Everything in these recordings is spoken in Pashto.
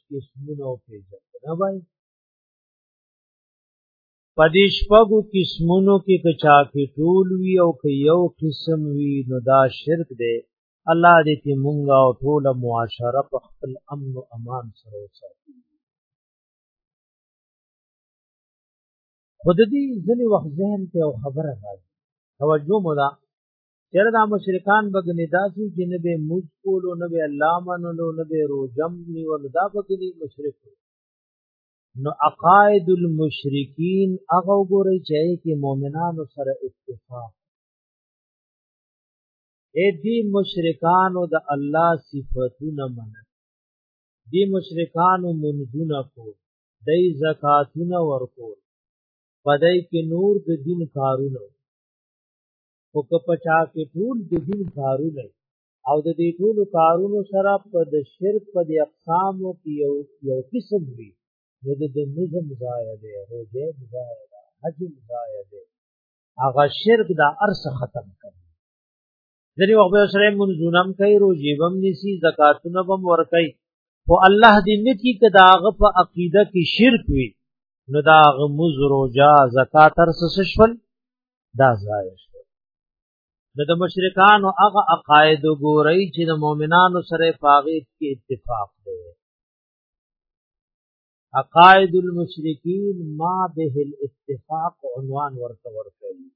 قسمونه پیژنه نه وای پدیش پغو قسمونو کې کچا کې ټول وی او که یو قسم وی نو دا شرک دی الله دې ته مونږه او ټول معاشره په خپل امن او امان سره وساتي خود دې ځنې وخت ذهن ته او خبره راځي توجه مولا چیرې دا مشرکان بګنی داسې چې نه به موږ کولو نه به الله منلو نه به روزم نیو نه دا بګنی مشرک نو عقائد المشرکین هغه وګورئ چې کې مؤمنانو سره اتفاق اې دې مشرکانو د الله صفاتونه منل دې مشرکانو منځونه کول دای زکاتونه ورکول پدای کې نور د دین کارونه او که پچا کې ټول د دین کارونه او د دې ټول کارونو سره په د شرک په د اقسامو کې یو قسم وي نو د نظم ضایع دی روزه ضایع ده حج ضایع دی هغه شرک دا ارس ختم کړي ځنې وخت سره منځونم کوي روزي بم نسی زکاتونه بم ور کوي او الله دې نتی کدا هغه په عقیده کې شرک وي نو دا هغه مز روزه زکات ارس شول دا ضایع شو د مشرکانو هغه عقاید ګورئ چې د مؤمنانو سره پاغې کې اتفاق دی عقائد المشرکین ما به الاتفاق عنوان ورته ورکړي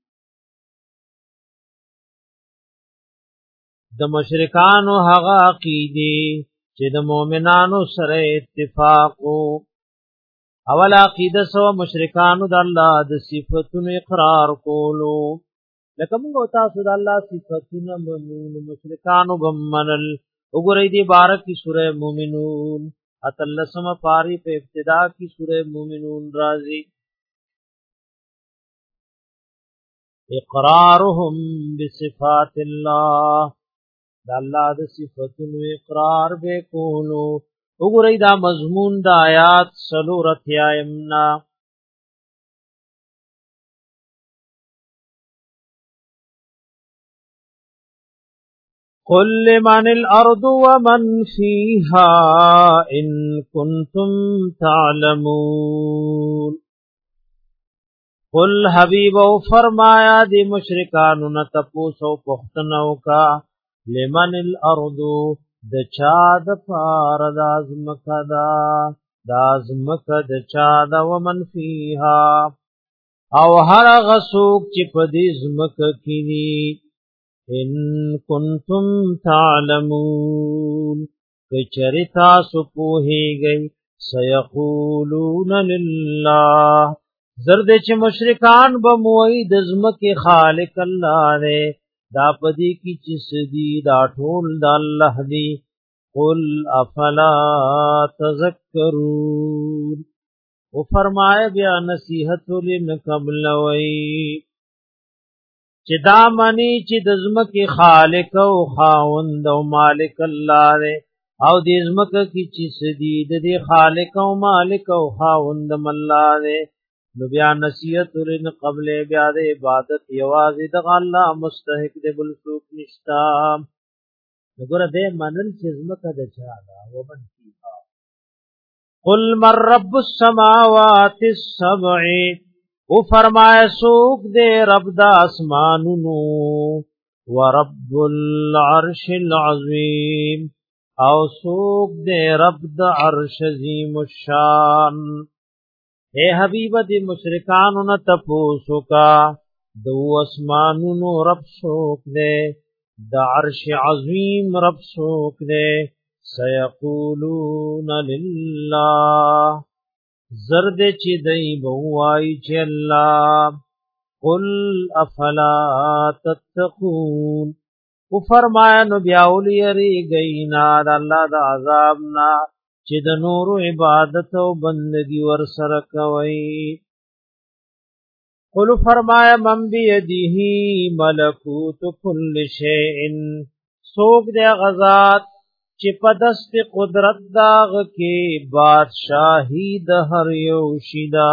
د مشرکانو هغه عقیده چې د مؤمنانو سره اتفاق اول عقیده سو مشرکانو د الله د صفاتونو اقرار کولو لکه موږ تاسو د الله صفاتونه منو مشرکانو بمنل وګورئ دی بارک کی سوره مومنون اتلسم پاری په ابتدا کی سوره مومنون راضی اقرارهم بصفات الله د الله د صفاتونو اقرار به کولو وګورئ دا مضمون د آیات سلورت یایمنا قل لمن الارض ومن فيها ان كنتم تعلمون قل حبیب او فرمایا دی مشرکانو نه تپوسو پختنو کا لمن الارض د چا د پار د ازمکه د ازمکه د چا د ومن فيها او هر غسوک چې په دې ازمکه کې ان کنتم تعلمون کچرتا سپوهیږي سيقولون لله زرد چې مشرکان به موي د زمکه خالق الله نه دا پدی کی چې سدي دا ټول د الله دی قل افلا تذکرون او فرمائے بیا نصیحت لن قبل وی چې دا منی چې د زمکه خالق او خاوند او مالک الله دی او د زمکه کی چې سدي د خالق او مالک او خاوند الله دی نو بیا نصیحت لن قبل بیا د عبادت یوازې د الله مستحق دی بل څوک نشتا وګوره دې منل چې زمکه د چا دا وبن کیها قل من رب السماوات السبع او فرمایا سوک دے رب دا اسمانونو ورب العرش العظیم او سوک دے رب دا عرش عظیم الشان اے حبیب دی مشرکانو نا تپوسو کا دو اسمانونو رب سوک دے دا عرش عظیم رب سوک دے سیقولون للہ زرد چی دی بوائی چی اللہ قل افلا تتقون او فرمایا نو بیاولی ری گئینا دا اللہ دا عذابنا چی دا نور عبادت و بندگی ورسر کوئی قل فرمایا من بیدیہی ملکوت کل شیئن سوک دے غزات چې په دست قدرت داغ کې بادشاہی د هر یو شیدا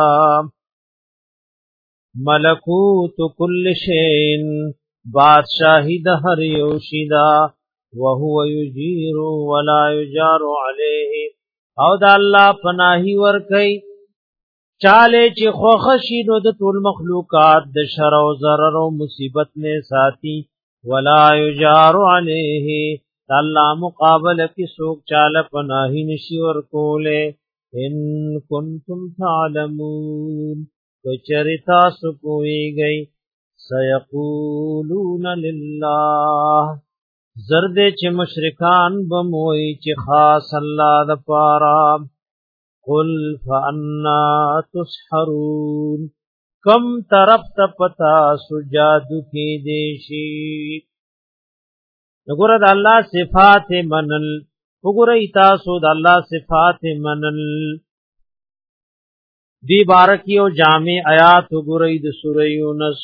ملکوت کل شین بادشاہی د هر یو شیدا وهو یجیر ولا یجار علیه او د الله پناهي ور کوي چاله چې خوخشي نو د ټول مخلوقات د شر او ضرر او مصیبت نه ساتي ولا یجار علیه الله مقابله کې څوک چاله پناهي نشي ور کوله ان کنتم تعلمون کچریتا سو کویږي سيقولون لله زرد چې مشرکان بموي چې خاص الله د پاره قل فانا تسحرون کم طرف ته پتا سجادو کې دیشي وګوره د الله صفات منل وګوره تاسو د الله صفات منل دی بارکی او جامع آیات وګوره د سوره یونس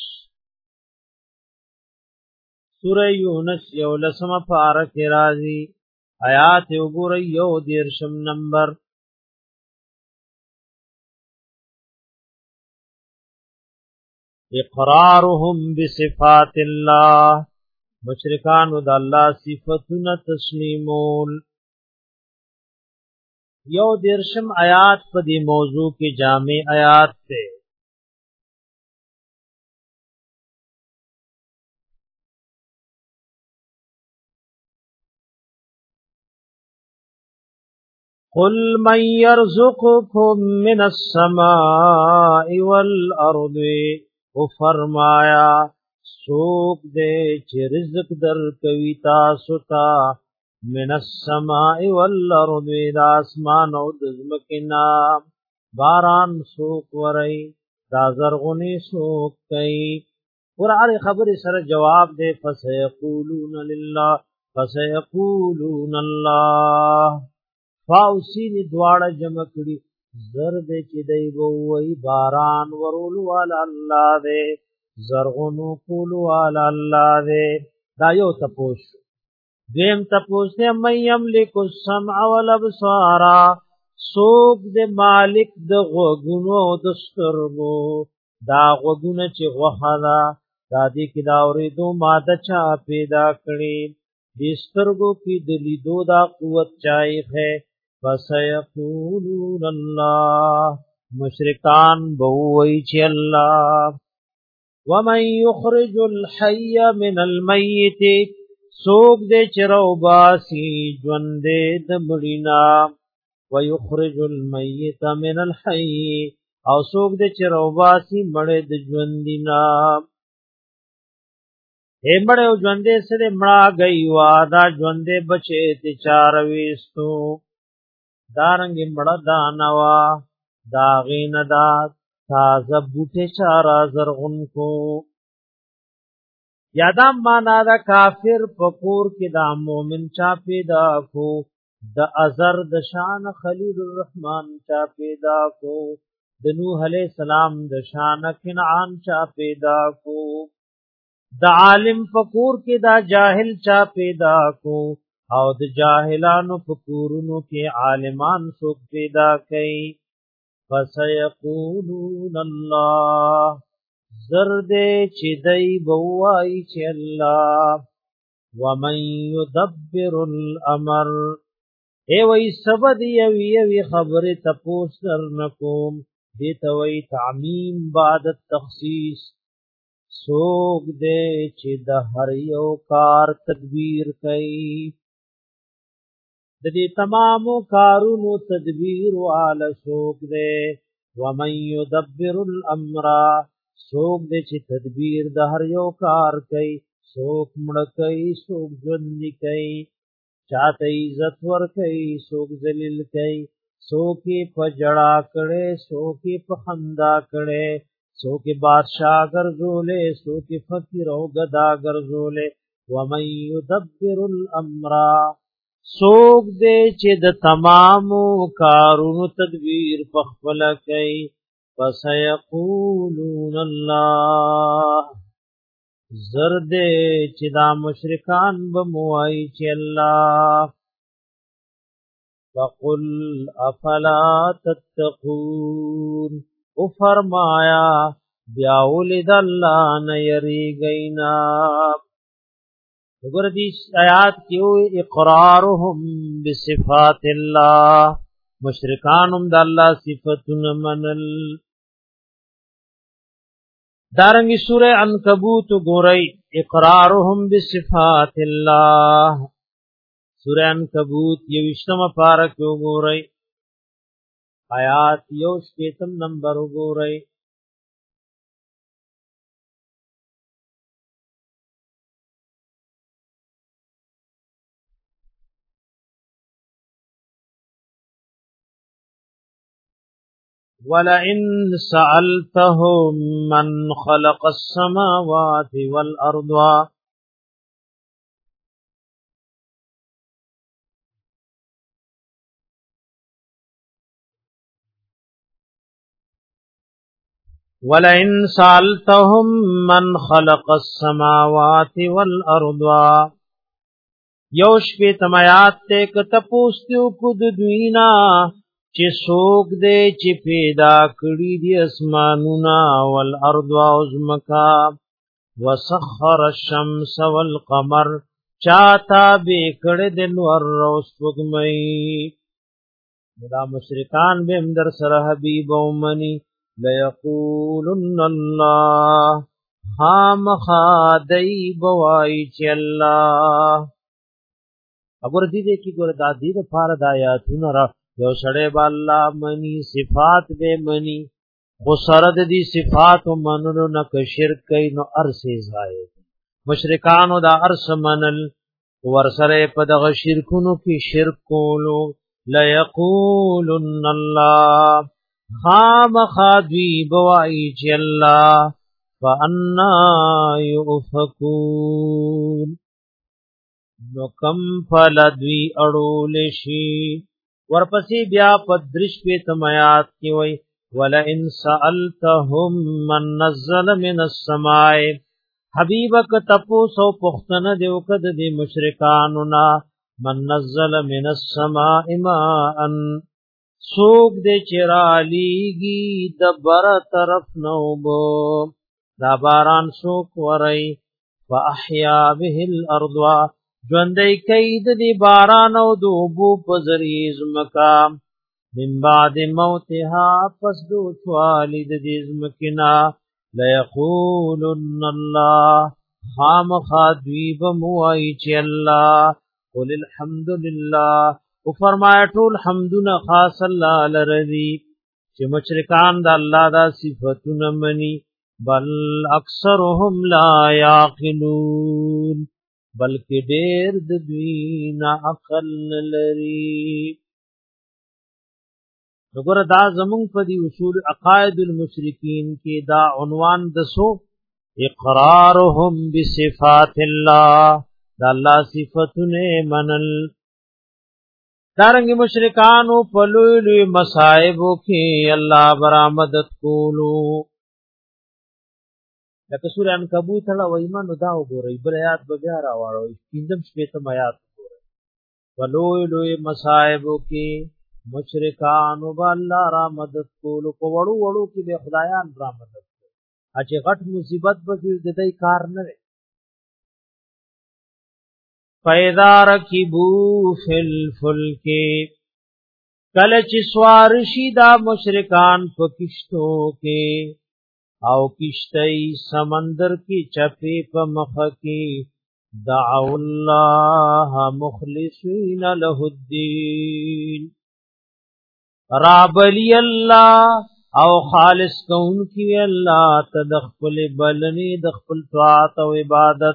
سوره یونس یو لسمه پارک راځي آیات وګوره یو دیرشم نمبر اقرارهم بصفات الله مشرکان د الله صفاتونه تسلیمون یو دیرشم آیات په دې موضوع کې جامع آیات ته قل من يرزقكم من السماء والارض او فرمایا سوک دے چې رزق در کوي تاسو ته من السماء والارض دا اسمان او د ځمکنا باران سوک ورای دا زرغونی سوک کوي قرآن خبر سره جواب دے فسيقولون لله فسيقولون الله فاوسین دواړه جمع کړي زرد چې دی وای باران ورول والا الله دې زرغونو کول والا الله دې دا یو تپوش دیم تپوس ته مې یملک السمع والابصار سوق دې مالک د غوګونو د سترګو دا غوګونه چې غوخلا دا دې کې دا اورېدو ماده چا پیدا کړي دې سترګو کې د لیدو دا قوت چای ہے فسيقولون الله مشرکان بووي چې الله ومن يخرج الحي من الميت سوق دې چرو باسي ژوندې د مړینا ويخرج الميت من الحي او سوق دې چرو باسي مړې د ژوندینا مړې او ژوندې سره مړه گئی وا دا ژوندې بچې ته چار وېستو دارنګ مړه دانوا داغین دا تازه بوټه چارا زرغون کو یادام معنا دا کافر پکور کې دا مومن چا پیدا کو د ازر د شان خلیل الرحمن چا پیدا کو د نوح علیہ السلام د شان کنعان چا پیدا کو د عالم پکور کې دا جاهل چا پیدا کو او د جاهلانو پکورونو کې عالمان څوک پیدا کړي فسيقولون الله زرد چې دای بوای چې الله ومن يدبر الامر ای وای سبد یوی خبره تپوس درنکوم دې ته وای تعمیم بعد التخصیص سوق دې چې د هر یو کار تدبیر کوي د دې تمامو کارونو تدبیر والا سوق دې ومن يدبر الامر سوق دې چې تدبیر د هر یو کار کوي سوق مړ کوي سوق ژوند کوي چاته عزت ور کوي سوق ذلیل کوي سوق په جڑا کړي سوق په خندا کړي سوق بادشاہ ګرځولې سوق فقیر او غدا ګرځولې ومن يدبر الامر سوق دې چې د تمامو کارونو تدبیر په خپل کوي فسيقولون الله زرد چې دا مشرکان بموای چې الله فقل افلا تتقون او فرمایا بیا ولید الله نه یریږینا وګوره دې آیات کې اقرارهم بصفات الله مشرکانم د الله صفاتونه منل. دارنګي سوره عنکبوت ګورئ اقرارهم بصفات الله. سوره عنکبوت 20 پارہ کې ګورئ آیات 1 نمبر ګورئ. وَلَئِن سَأَلْتَهُم مَّنْ خَلَقَ السَّمَاوَاتِ وَالْأَرْضَ وَلَئِن سَأَلْتَهُم مَّنْ خَلَقَ السَّمَاوَاتِ وَالْأَرْضَ یوش په تمات ته کته پوښتنه کو د دوینا چې څوک دې چې پیدا کړی دي اسمانونه والارض وازمکا وسخر الشمس والقمر چاته به کړه د نور او سپوږمۍ. دا مشرکان به اندر سره حبیب او منی ليقولن الله خامخادی بوای چې الله. وګور دې کې ګور د دې لپاره د آیاتونو را یو سړی با الله منی صفات به منی خو سره د دې صفات منلو نه ک شرک کین نو ارسه زائد. مشرکانو دا ارس منل ور سره په دغه شرکونو کې شرک کولو. ليقولن الله خامخادی بوای چې الله فانا يؤفكون نو کم فلدوی اڑول شي. ورپسې بیا پدرش په تمیات کې وای ولئن سألتهم من نزل من السماء حبیبک تپوسو پختنه دیو کد دی مشرکانو نا من نزل من السماء ماء سوک دے چرالیگی دبر طرف نوبو دا باران سوک ورئی فاحیا به الارض ژوندۍ کید دی باران او دوبو پزریز مکام من بعد موتها پس دو توالد دی زمکنا ليقولن الله خام خادوی بموائی چی اللہ قل الحمد للہ او فرمایا ټول حمدنا خاص اللہ لرضی چی مشرکان دا اللہ دا صفتنا منی بل اکثرهم لا یاقلون بلکہ دیر دوینا عقل لری. نګور دا زمون په دی اصول عقاید المشرکین کې دا عنوان دسو اقرارهم بصفات الله دا الله صفاتونه منل. دارنګ مشرکانو په لوی لوی مصائب کې الله برآمدت کولو. لکه سورہ عنکبوت له وایمنو دا وګورئ بل آیات به بیا راوړو پنځم شپږم آیات وګورئ. په لوی لوی مصائب کې مشرکانو با الله را مدد کولو په وړو وړو کې به خدایان را مدد کول. اچې غټ مصیبت به د دې کار نه وي. فاذا ركبوا في الفلك کله چې سوار شي دا مشرکان په کشتو کې او کشتۍ سمندر کې چپی په مخ کې دعوا الله مخلصین له الدین رابلی الله او خالص کون کی الله تدخل بلنی دخل طاعت او عبادت.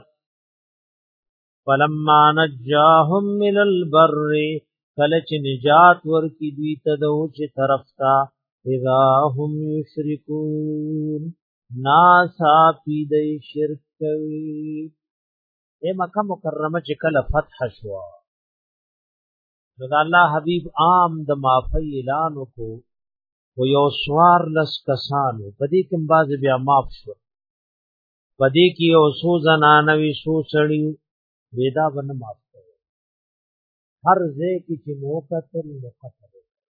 فلما نجاهم من البر کلچ نجات ورکی دوی تدوچ طرف تا اذا هم یشرکون ناسا پیدی شرک کوي. اے مکہ مکرمه چې کله فتح شوا نو دا الله حبیب عام د معافی اعلان وکړو و یو سوار لس کسانو پدې کې باز بیا معاف شو. پدې کې یو سو زنانوي سو سړی ودا باندې معاف کړو. هر ځای کې چې موقتل مقتل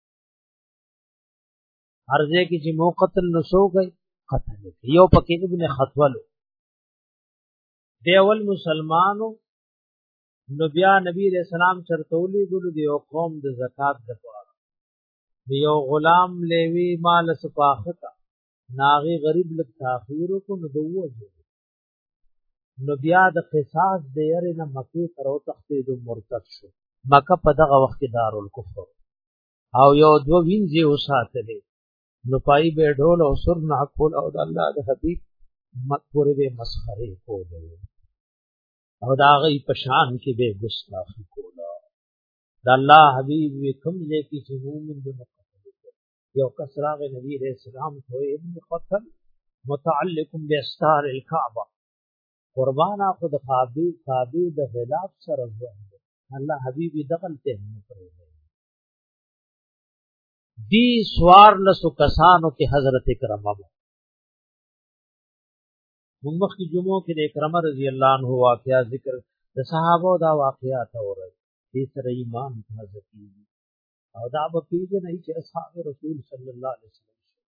هر ځای کې چې موقتل نو سو گئی قتل. یو پکې ابن خطولو دیول مسلمانو نو بیا نبی علیہ السلام چرتولی ګلو دی او قوم د زکات د پاره یو غلام لیوی مال سپاختا ناغي غریب لک تاخیر کو نو دوه نو بیا د قصاص د یری نه مکی تر او تختید مرتد شو مکه په دغه وخت دارالکفر او یو دو وینځي وساتلې نو پای به ډول او سر نه کول او د الله د حبیب مکورې به مسخره کولې او دا غي پشان کې به ګستاخی کولا د الله حبیب کوم ځای کې چې مومن د یو کسراغ نبی علیہ السلام کو ابن قتل متعلق باستار الكعبه قربانا خود کعبه د غلاف سره ځوند الله حبیب دغل ته نه پرې دی سوار لسو کسانو کې حضرت اکرمہ موږ کی جمعو کې د اکرمہ رضی الله عنه واقعا ذکر د صحابه دا واقعات اوري دې سره ایمان تازه کیږي او دا به پیژنې چې اصحاب رسول صلی الله علیه وسلم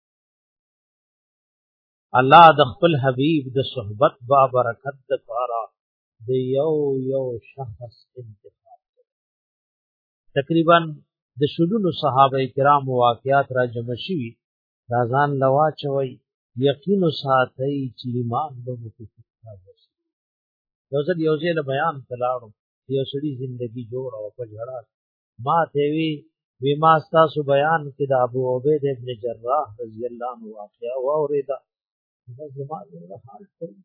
الله د خپل حبیب د صحبت با برکت د پاره د یو شخص انتخاب تقریبا د شلونو صحابه کرام واقعات را جمع شوي رازان لوا چوي یقین ساتي چې ایمان به متفقه شي یو ځل بیان تلاړو یو سړي زندگی جوړ او په جړا ما ته وی ما تاسو بیان کې د ابو عبید ابن جراح رضی الله عنه واقعا او اوریدا زمانه له حال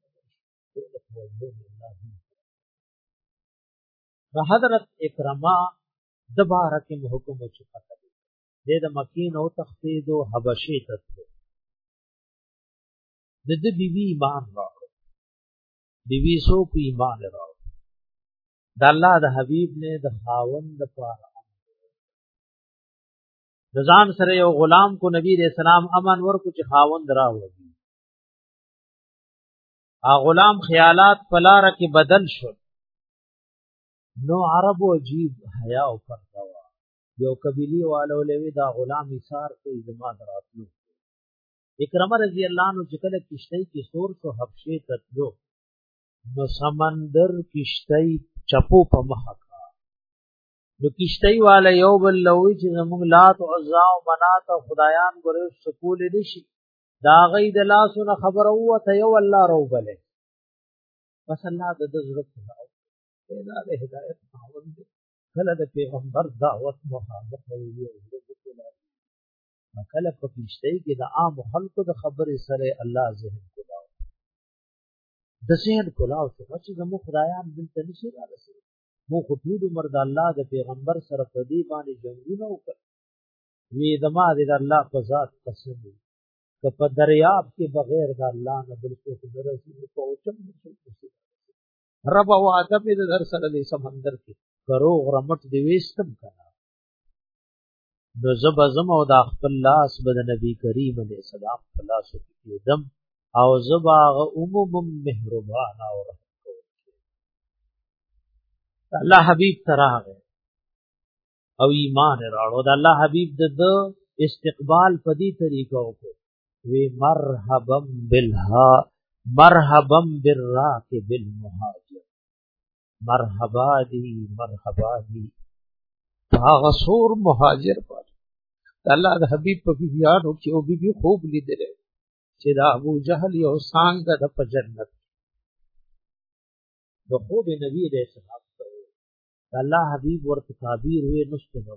ته حضرت اکرمہ دبارک حکم چې پته دې د مکین او تختید او حبشې ته د بیبي ایمان راوړ بیبي سو په ایمان راوړ د الله د حبیب نه د خاوند د پاره د ځان سره یو غلام کو نبی رسول الله امن ورکو چې خاوند راوړي ا غلام خیالات پلار کې بدل شو نو عربو عجیب حیا او پروا یو قبیلی والو لوي دا غلام ایثار په زما دراتلو اکرمہ رضی الله عنه چې کله کشتۍ کې سور شو حبشې تتلو نو سمندر کشتۍ چپو په مخه نو کشتۍ والا یو بل لوي چې زموږ لات او عزا او منات او خدایان ګورې سکول دي شي دا غي د لاسونه خبر او ته یو الله رو بلې بس الله د ذکر او دا د هدایت خاوند کله د پیغمبر دعوت مخالف وي او کله په کشتۍ کې د عام خلکو د خبرې سره الله ذهن کولاو د ذهن کولاو چې زموږ خدایان دلته نشي راځي مو خطود عمر د الله د پیغمبر سره په دی باندې جنگونه وکړ وی دما د الله په ذات قسم که په دریاب کې بغیر د الله نه بل څه درسي په اوچم نشي رب او ادب د در سره د سمندر کې کرو غرمټ دی وستم کړه نو زب زم او د خپل لاس بد نبی کریم علیہ السلام خلاص کې دم او زباغ عموم مهربان او الله حبیب تراغه او ایمان راړو د الله حبیب د استقبال په دې طریقو کو وی مرحبا بالراكب المهاجر مرحبا دی هغه سور مهاجر پر الله د حبیب په بیانو کې او بي خوب لیدل چې دا ابو جهل یو څنګه د جنت د خوب نبی دې صحابه الله حبیب ورته تعبیر وی نشته نو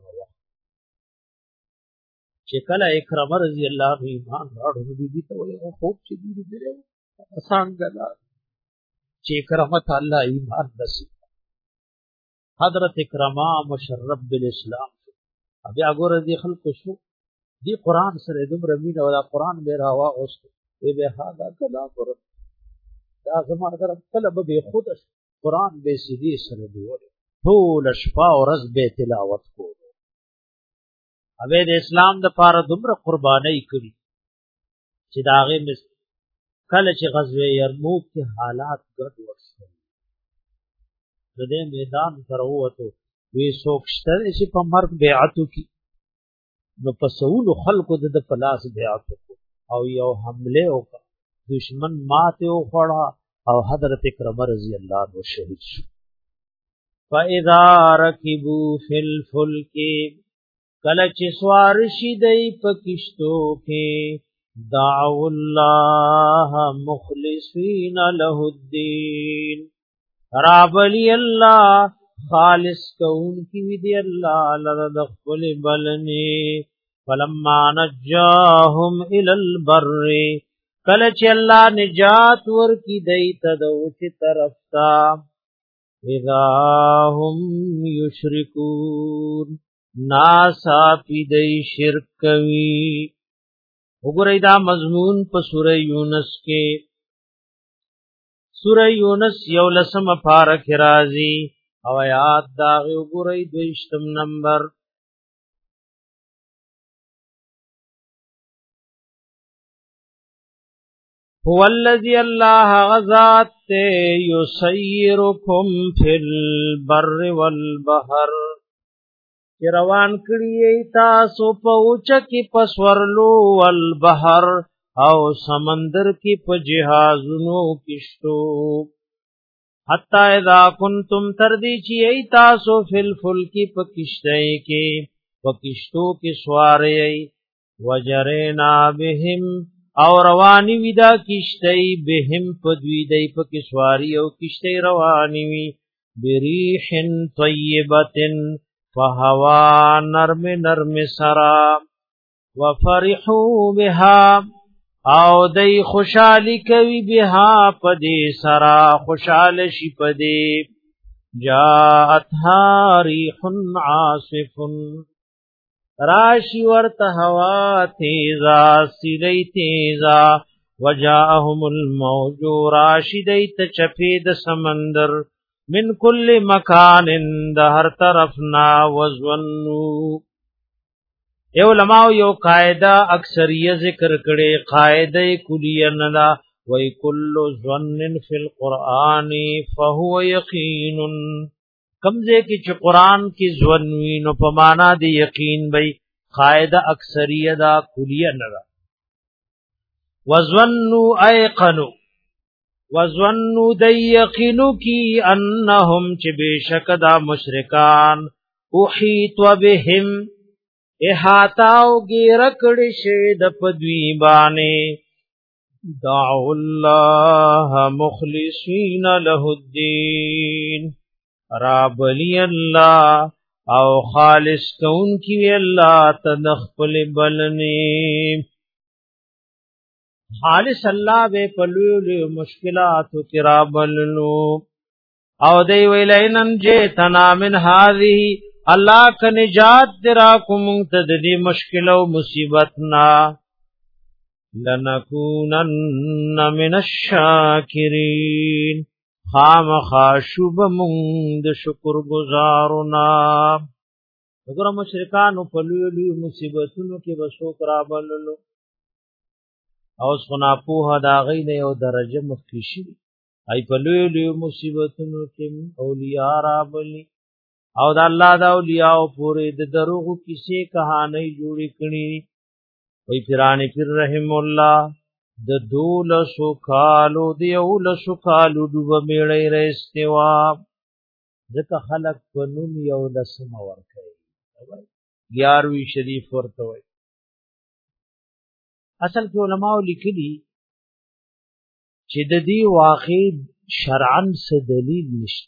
چې کله اکرمہ رضی الله عنه ایمان راوړ بي ته وي او خوب چې دې دې څنګه دا چې اکرمہ تعالی ایمان نصیب حضرت اکرمہ مشرف بالاسلام بیا ګوره دي خلکو شو دی قران سره دومره مين او دا قران به راوا اوس به هاذا کلام دا زما در کله به خود قران به سیدی سره دی ټول شپه او ورځ به تلاوت کوو اوبه د اسلام د پاره دومره قرباني کړی چې داغه مس کله چې غزوه یرموک کې حالات ګډ وشول د دې میدان تر وته وی سوکشتر چې په مرګ بیعتو کی نو پسولو خلقو د پلاس بیعتو او یو حمله او دشمن ماته او خړه او حضرت اکرمہ رضی الله عنه شهید شو فاذا ركبوا في الفلك کله چې سوار شي دی په کشتو کې دعو الله مخلصین له الدین رابلی الله خالص کون کی وی دی الله لرد خپل بلنی فلما نجاهم الى البر کله چې الله نجات ور کی دی تدوچ طرف تا اذا هم یشرکون ناسا پی دی شرک کوي وګورئ دا مضمون په سوره یونس کې سوره یونس یو لسم پارک راځي او آیات دا وګورئ 22 نمبر هو الذی الله غزات یسیرکم فی البر والبحر روان کړی تاسو په اوچ کې پسورلو والبحر او سمندر کې په جهازونو کشتو حتا اذا کنتم تردی چې تاسو فل فلکی په کشتۍ کې په کشتو کې سوارې وجرینا بهم او رواني ودا کشتۍ بهم په دوی دی په کې سواری او کشتۍ رواني وی بریح طیبه فهوا نرم نرم سرا وفرحوا بها او دی خوشالی کوي بها پدې سرا خوشال شي پدې جاءتها ريح عاصف راشي ورته هوا تیزا سلی تیزا وجاءهم الموج راشي دیت چپید سمندر من کل مکان د هر طرفنا وزنو علماء یو قاعده اکثریه ذکر کړي قاعده کلیه ندا وای کل ظن فی القرآن فهو یقین کمزه کی چې قران کې ظن وینو په معنا دی یقین وای قاعده اکثریه دا کلیه ندا وظنوا ایقنوا وظنوا دیقینو کی انهم چې بشک دا مشرکان احیط بهم احاتاو گیرکڑی شید پدوی بانے دعو اللہ مخلصین له الدین رابلی اللہ او خالص کون کی اللہ تدخل بلنے خالص اللہ بے پلولی مشکلاتو کی رابلنو او دی ویلینن جیتنا من هذه اللہ کا نجات درا کو منتدی مشکل و مصیبتنا لنکونن من الشاکرین خام خاشوب مند شکر گزارنا اگر مشرکانو پلولی مصیبتونو کی بسوک رابللو اوز خنا پوها دا غین یو درجه مخکشی ای پلولی مصیبتونو کی اولیاء رابلی او د الله د اولیاء پورې د دروغ کیسې کہانی جوړې کړي وی پیرانی پیر رحم الله د دولسو کالو دیولسو کالو ډوب میړې رستوا ځکه خلق په نوم یو لسم ورکړي 11وی شریف ورته وي اصل کې علماء لیکلي چې د دې واقع شرعاً څه دلیل نشته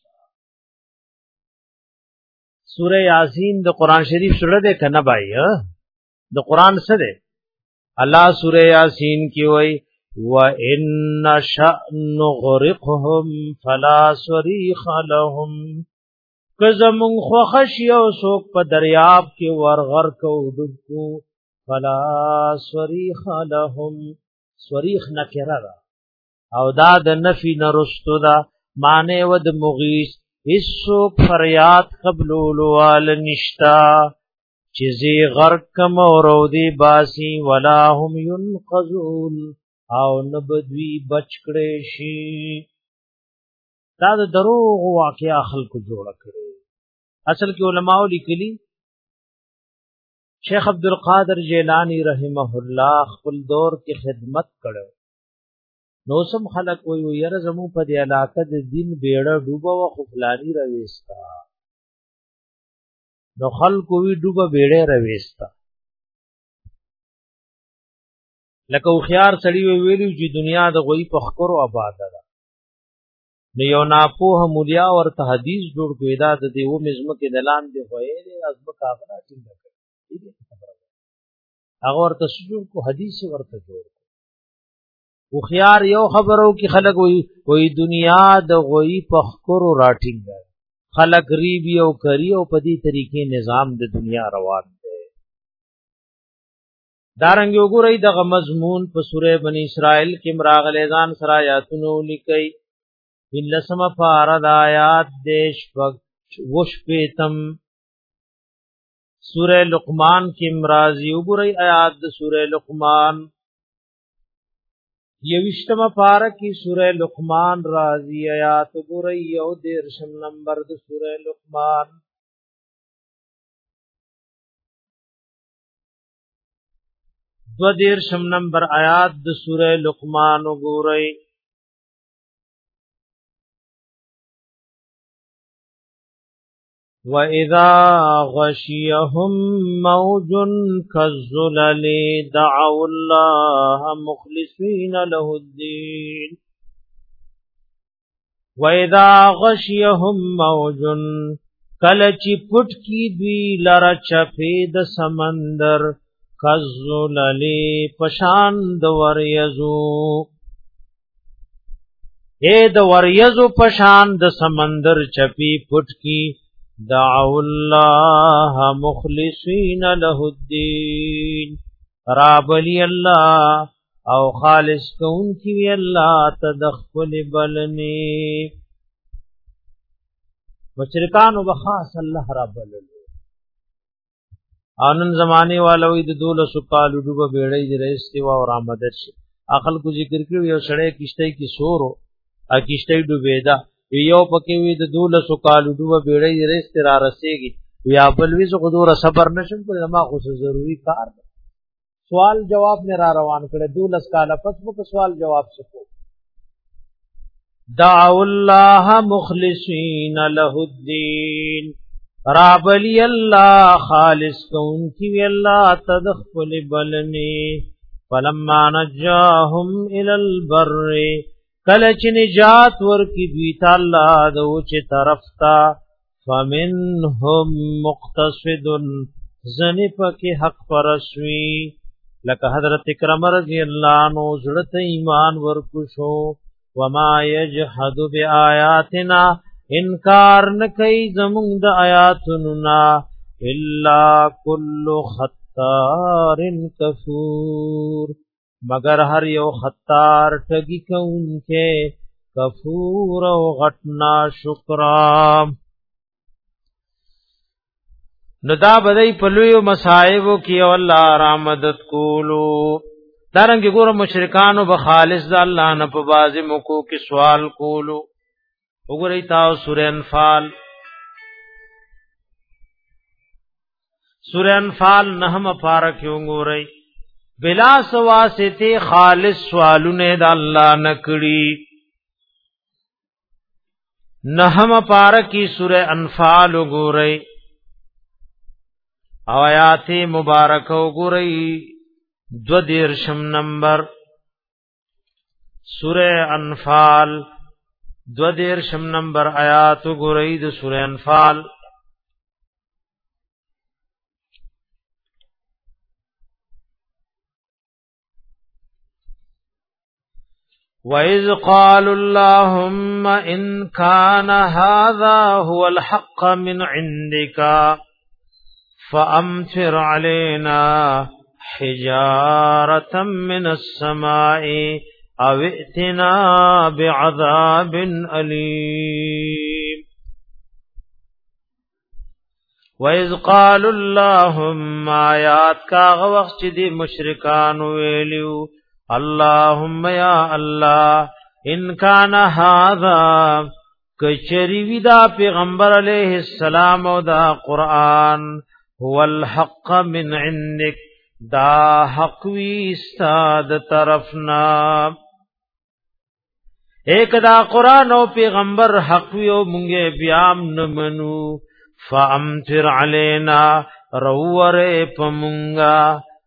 سورہ یاسین د قران شریف سورہ ده کنه بھائی د قران څه ده الله سورہ یاسین کی وای و ان شأن غرقهم فلا صريخ لهم کزمون خوخش یو سوک په دریاب کې ورغر کو ډوب کو فلا صريخ لهم صریخ نکره او دا د نفی نرستو دا معنی ود مغیث اسوک فریاد قبلولو وال نشتا چیزی غرق کم او دی باسی ولا هم ینقذون او نبدوی بچکڑے شی دا د دروغ واقعا خلق جوڑا کرے اصل کی علماء لیکلی شیخ عبدالقادر جیلانی رحمہ اللہ خپل دور کی خدمت کړو نو سم خلق وی یره زمو په دی علاقه د دین بیړه ډوبه او خفلانی رويستا نو خلقو وی ډوبه بیړې رويستا لکه خيار سړی ویلو چې دنیا د غوي په خکرو آباد ده نو یو ناپوه مولیا ورته حدیث جوړ کوي دا د دیو مزمکه دلان دی وایي ازمه کاغلا ټینګه کوي هغه ورته جوړ کو حدیث ورته جوړ کو خيار یو خبرو کې خلک وي دنیا د غوي په خکرو راټینګه خلق ریبی او کری او په دې طریقې نظام د دنیا روان دی دارنګ وګورئ دغه مضمون په سوره بنی اسرائیل کې مراغل ځان سره آیاتونو لیکي لسم فارد آیات دیش وش پیتم سوره لقمان کې مرازی وګورئ آیات د سوره لقمان یوشتم پارا کی سورہ لقمان رازی آیات گرئی یو دیرشم نمبر د سورہ لقمان دو دیرشم نمبر آیات د سورہ لقمان گرئی وَإِذَا غَشِيَهُمْ مَوْجٌ كَالظُّلَلِ دَعَوُا اللَّهَ مُخْلِصِينَ لَهُ الدِّينَ وَإِذَا غَشِيَهُمْ مَوْجٌ کلچ پټ کی دوی لرا چپې د سمندر كَالظُّلَلِ پشان د وریزو د وریزو پشان د سمندر چپی پټ کی دعوا الله مخلصین له الدین رابلی الله او خالص کون کی الله تدخل بلنی مشرکان وبخاص الله رب العالمین انن زمانه والوی د دولس کال ډوب بیړی د رئیس او رامدد شي عقل کو ذکر کړو یو سړی کشته کی سورو ا کشته ډوبېدا یو پکې وی د دولس کال ډوب بیړی د رئیس را رسیږي یا بلوي زه غدور صبر نشم کړم ما خو ضروری کار ده سوال جواب میں را روان کړه دولس کال پس مو سوال جواب سکو دعوا الله مخلصین له الدین رابلی اللہ خالص کون کی وی اللہ تدخل بلنی فلما نجاهم الى البر کلچ نجات ورکی دویتا اللہ دوچ طرفتا فمنهم مقتصد زنپ کی حق پرسوی لکه حضرت اکرم رضی اللہ عنہ زړت ایمان ورکشو وما یجحد بآیاتنا انکار نکئی زمون د آیاتنا نا الا کل خطار کفور مگر ہر یو خطار ٹگی کون کے کفور و غٹنا شکرام ندا بدای پلویو مصائبو کی والله را مدد کولو دارنګ ګور مشرکانو بخالص د الله نه په بازي مکو کې سوال کولو وګورئ تاسو سورہ انفال نهم پارک وګورئ بلا سواسته خالص سوالونه د الله نکړي نهم پارکی سورہ انفال وګورئ آیات مبارک وګورئ دو دیرشم نمبر سورہ انفال دو دیرشم نمبر آیات وګورئ د سورہ انفال وَإِذْ قَالُوا اللَّهُمَّ إِنْ كَانَ هَذَا هُوَ الْحَقَّ مِنْ عِنْدِكَ فَأَمْطِرْ عَلَيْنَا حِجَارَةً مِنَ السَّمَاءِ أَوْ ائْتِنَا بِعَذَابٍ أَلِيمٍ وَإِذْ قَالُوا اللَّهُمَّ آیات کا وقت دی مشرکان ویلیو اللهم یا اللہ ان کان هذا کچری ودا پیغمبر علیہ السلام او دا قرآن هو الحق من عندك دا حق وی استاد طرفنا ایک دا قرآن او پیغمبر حق وی او مونږه بیام نمنو فامطر علینا روور پمونگا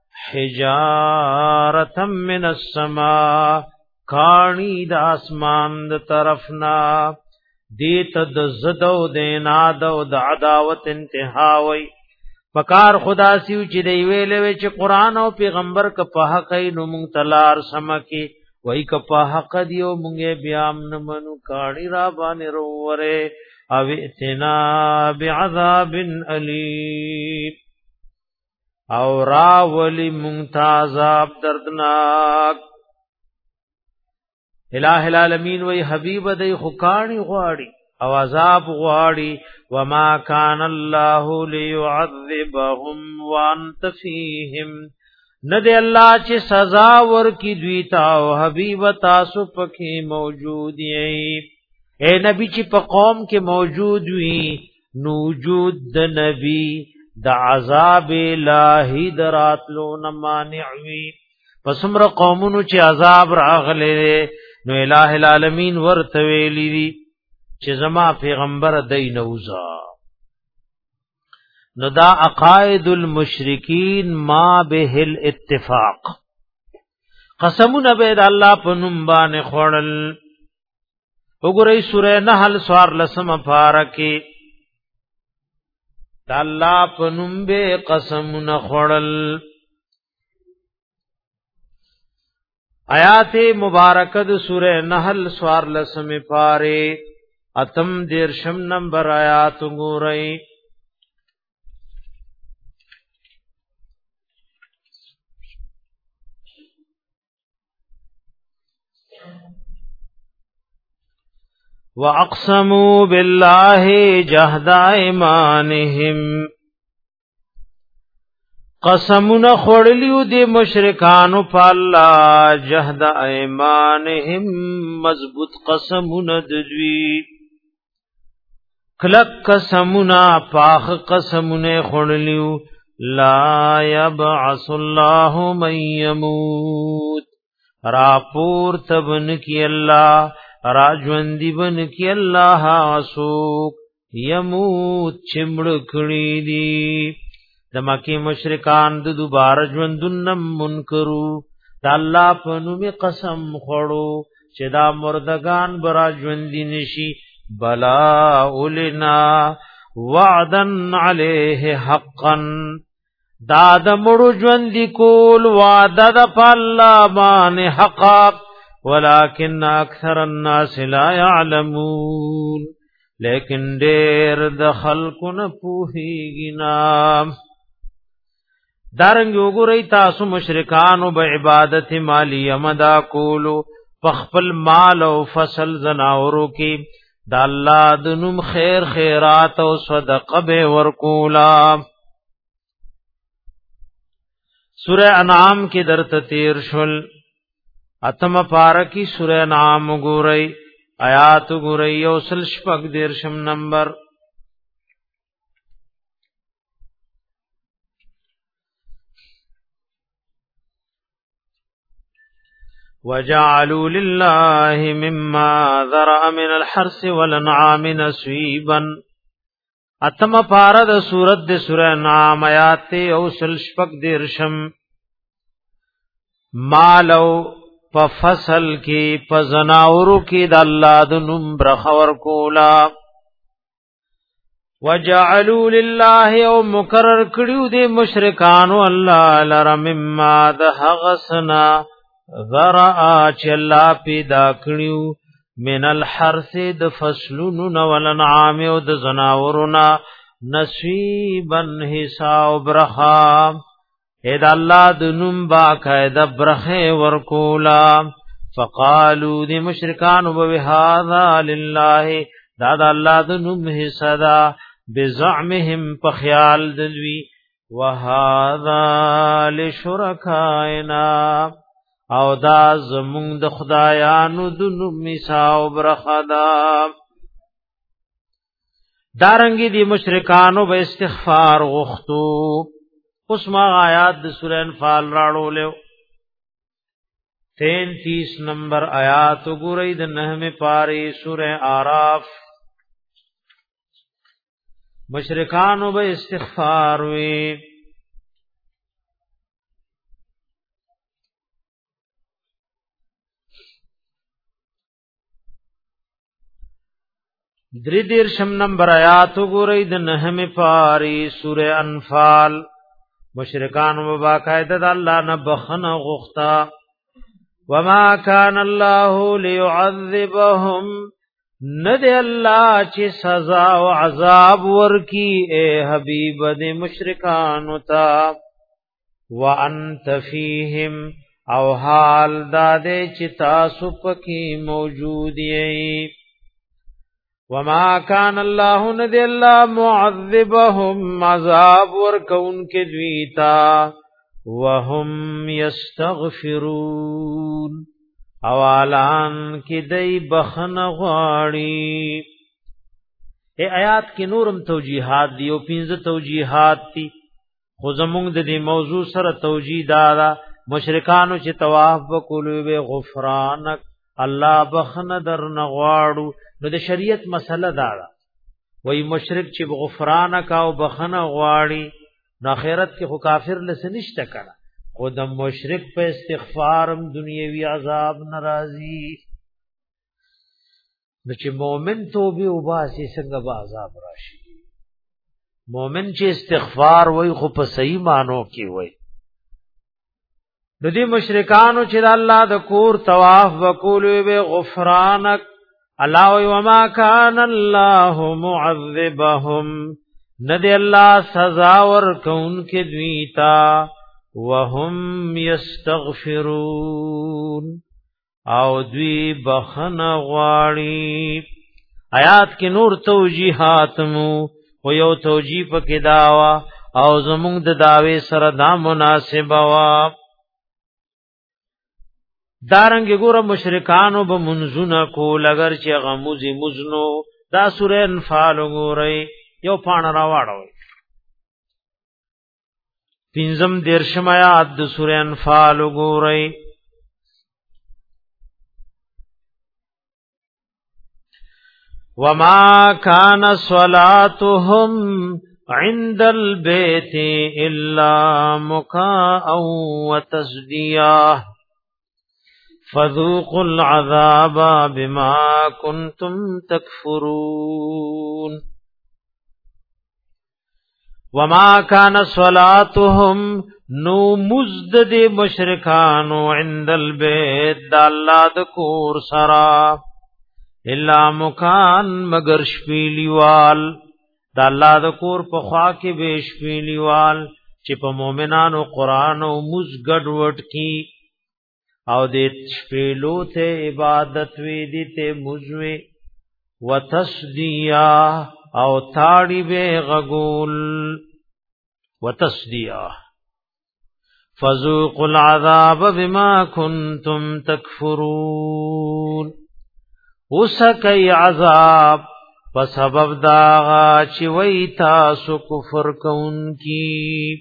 حجارتا من السماء کانی د اسمان د طرفنا دیت د زدو دینا دو د عداوت انتها وی پکار خدا سیو چې دی ویلې چې قران او پیغمبر ک په حق نو مونږ تلار سمکی وای ک په حق دیو مونږه بیا من منو کانی را باندې روره او اتنا بعذاب الیم او را ولی ممتاز عذاب دردناک الہ العالمین وی حبیب دی خکانی غواړي او عذاب غواړي وما کان الله ليعذبهم وانت فیهم ندی الله چې سزا ورکی دوی تا او حبیب تاسو پکې موجود یې اے نبی چې په قوم کې موجود وي نو وجود د نبی د عذاب الہی دراتلو نه مانع وي پسمر قومونو چې عذاب راغله نو الہ العالمین ورته ویلی دي چې زما پیغمبر دینوزا نو دا عقائد المشرکین ما به الاتفاق قسمونه به د الله په نوم باندې خوړل وګورئ سورہ نحل سوار لسم پارکه د الله په نوم به قسمونه خوړل آیات مبارکه د سورہ نحل سوار لسم پاره اتم دیرشم نمبر آیات وګورئ وَأَقْسَمُوا بِاللَّهِ جَهْدَ أَيْمَانِهِمْ قسمونه خړلیو دي مشرکانو په الله جهد ايمانهم مضبوط قسمونه دوی کلک قسمونه پاخ قسمونه خړلیو لا يبعث الله من يموت راپور تبن کی الله راجوندی بن کی الله اسوک یموت چمړ کړي دي د مکی مشرکان د دوباره ژوندونم منکرو د الله په نوم قسم خورو چې دا مردگان برا ژوندې نشي بلا اولنا وعدا علیه حقا دا د مړو ژوندې کول وعده د الله باندې حقا ولكن اکثر الناس لا يعلمون لیکن ډېر د خلکو نه پوهیږي نه دارنګ وګورئ تاسو مشرکانو به عبادت مالی امدا کولو پخپل مال او فصل زناورو کې د الله د نوم خیر خیرات او صدقه به ورکولا سورہ انعام کې درته تیر شول اتم پارکی سورہ انعام وګورئ آیات وګورئ او سل شپږ دیرشم نمبر وَجَعَلُوا لِلَّهِ مِمَّا ذَرَأَ مِنَ الْحَرْثِ وَالْأَنْعَامِ نَصِيبًا اتم پارا د سورۃ د سورہ انعام آیات او سل شپږ دیرشم مالو په فصل کې په زناورو کې د الله د نوم برخور کولا وجعلوا لله او مقرر کړیو د مشرکانو الله لرا مما د حغسنا ذرا چې الله پیدا کړیو من الحرث د فصلونو ولنعام او د زناورنا نصیبا حساب برخا اذا الله د نوم با قاعده برخه ورکولا فقالوا د مشرکان وبهذا لله دا د الله د نوم حصدا بزعمهم په خیال دلوي وهذا لشرکائنا او دا زمون د خدایانو د نوم حساب برخه دا دارنګي د مشرکانو به استغفار غوښتو اوس ما آیات د سورہ انفال راړو له 33 نمبر آیات وګورئ د 9 پاره سورہ اعراف مشرکانو به استغفار وی دری دیرشم نمبر آیات گوری د نهم پاری سورہ انفال مشرکان و باقاعدہ د الله نه بخنه غختا وما كان الله ليعذبهم ند الله چې سزا او عذاب ورکی اے حبیب د مشرکان تا وانت فیهم او حال داده چې تاسو پکې موجود یې وما كان الله ند الله معذبهم عذاب ورکون کې دویتا وهم یستغفرون اوالان کې دای بخن غواړي اے آیات کې نورم توجیهات دی او پنځه توجیهات دي خو زمونږ د دې موضوع سره توجیه دارا مشرکانو چې طواف وکولو به غفرانک الله بخن در نغواړو نو د شریعت مسله دارا وای مشرک چې غفرانک او بخن غواړي نو آخرت کې خو کافر لسنشت کړه خود مشرک په استغفارم دنیوي عذاب ناراضي نو چې مؤمن توبه وباسي څنګه به عذاب راشي مؤمن چې استغفار وای خو په صحیح مانو کې وای د دې مشرکانو چې الله د کور طواف وکولو به غفرانک الله وما كان الله معذبهم ندی الله سزا ورکون کې دویتا وهم یستغفرون او دوی بخن غواړي آیات کې نور توجیهات مو او یو توجیه پکې داوا او زموږ د داوی سره دا مناسبه وا دارنګ ګور مشرکانو به منزونه کول اگر چې غموزي مزنو دا سورې انفال ګورئ یو پان را واړوي پنځم دیرشم آیات د سورې انفال ګورئ وما كان صلاتهم عند البيت الا مكاء وتصديه فذوقوا العذاب بما كنتم تكفرون وما كان صلاتهم نو مزدد مشرکانو عند البيت د الله د کور سرا الا مکان مگر شپیلیوال د الله د کور په خوا کې به شپیلیوال چې په مؤمنانو قران او مز ګډ وټ کی او دې شپېلو ته عبادت وی دي ته مزوي وتصدیا او تاړي به غغول وتصدیا فذوقوا العذاب بما كنتم تکفرون وسکای عذاب په سبب دا چې وای تاسو کفر کوونکی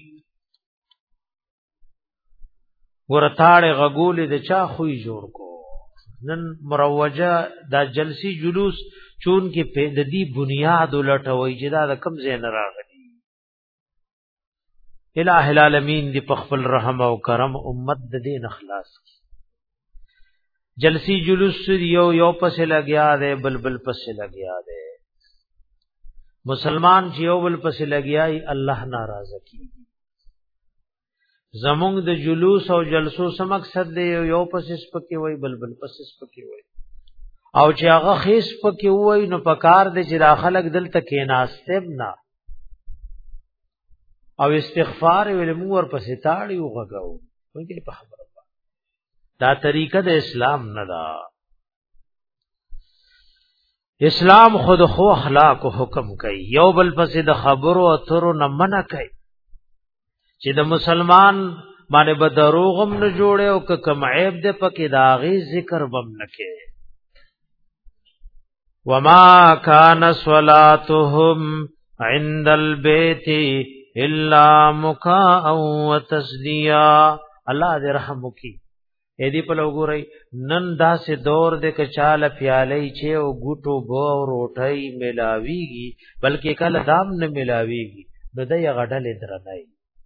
ورتاړه غغول د چا خوې جوړ کو نن مروجه دا جلسی جلوس چون کې په د دې بنیاد ولټوي چې دا کم زین راغلي الہ العالمین دی په خپل رحم او کرم امت د دین اخلاص جلسی جلوس یو پسې لګیا دی بلبل پسې لګیا دی مسلمان چې یو بل پسې لګیای الله ناراضه کی زمونږ د جلوس او جلسو سم مقصد دی یو پسې پکې وای بلبل پسې پکې وای او چې هغه خیس پکې وای نو پکار دی چې داخلك دلته کې ناستب نه او استغفار ویل مور پسې تاړي وغاو وایي په خبره دا طریقه د اسلام نه دا اسلام خود خو اخلاق او حکم کوي یو بل پسې د خبرو اترو نه منع کوي چې د مسلمان باندې به دروغم نه جوړه او کم عیب دې پکې داغي ذکر بم نکې وما كان صلاتهم عند البيت الا مكاء وتصديا الله دې رحم وکي اې دی په لګوري نن داسې دور د کچاله پیالې چې او ګټو بو روټي ملاويږي بلکې کله دام نه ملاويږي نو د یغډلې درنای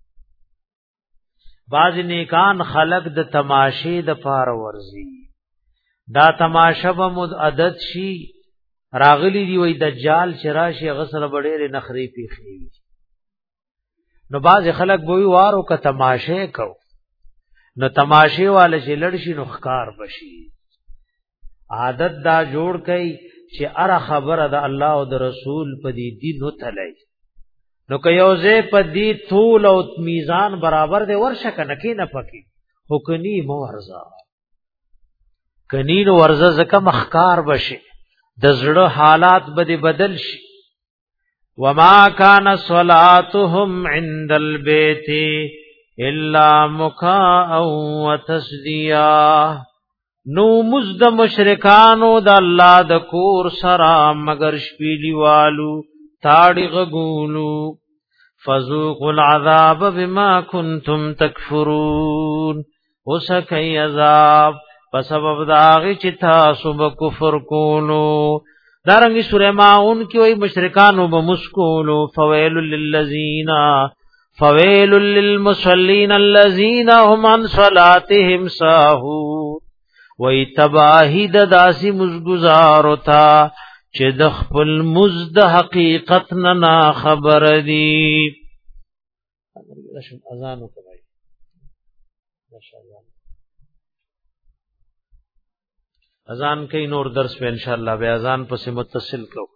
باز نیکان خلق د تماشې د پار ورزي دا تماشه به مد عادت شي راغلی دی وای دجال چراشی غسل بډېر نخري پیخي نو باز خلق بوئی وارو کا تماشه کو نو تماشه والا چې لړشي نو ښکار بشي عادت دا جوړ کئ چې اره خبره د الله او د رسول په دې دین نو تلای نو که یوځه په دې طول او میزان برابر دی ورشه کنه کې نه پکې حکنی مو ورزا کنین ورزه زکه مخکار بشي د زړه حالات به بدل شي وما كان صلاتهم عند البيت الا مكاء وتسديا نو مزد مشرکانو د الله د کور سرا مگر شپیلی والو تاړي غولو فذوقوا العذاب بما كنتم تکفرون وسکای عذاب په سبب داغه چې تاسو به کفر کولو دارنګي سورہ ماون کې وای مشرکانو به مسکولو فویل للمصلین الذين هم عن صلاتهم ساهون وای تباہی د داسی مزګزار وتا چې د خپل مزد حقیقت نه خبر دي اذان وکړي ماشاءالله اذان کئی نور درس پہ انشاءاللہ بے اذان پس متصل کو